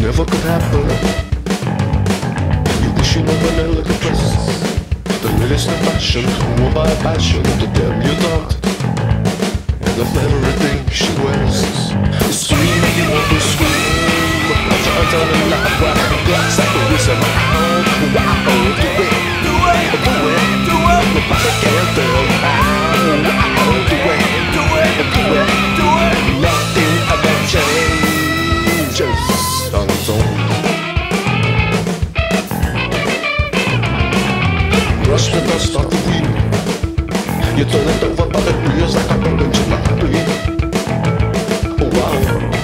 never could happen. You wish you never let the dress, the latest in fashion, worn by passion, the damn you don't. And of everything she wears, scream if you want to scream. I'm trying to tell a lot why glass like a reason. Wow, do it, do it, do it. Nobody can tell. Wow, do it, do it, do it, do it. Nothing ever changes on its own. Brush the dust off the wheel. You turn it over by the wheels like a broken jalopy. Oh wow.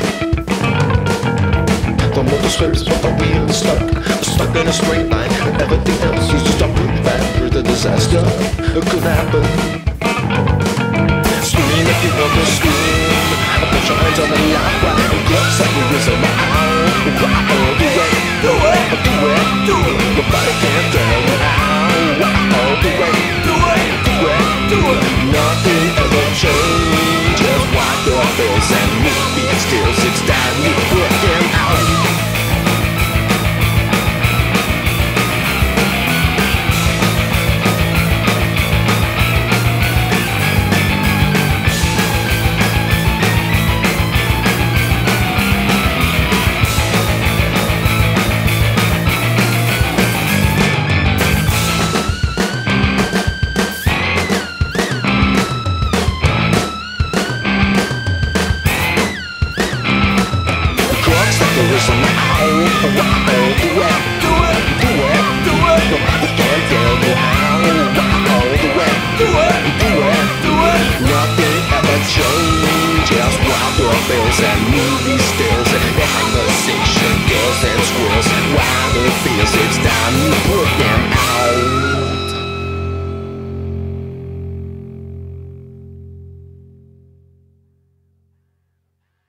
The motor scrapes but the wheel is stuck in a straight line. And everything else is just a brute factor. The disaster could happen. Scream if you want to scream. Put your hands on the lock right. Gloves like a whistle. Wow, do it, do it, do it, do it. Nobody can tell. Wow, do it, do it, do it, do it. Nothing ever changes. Wipe your face and movie still sits down. You put them out. And movie stills and conversation, girls and squirrels. While the feels it's time you put them out.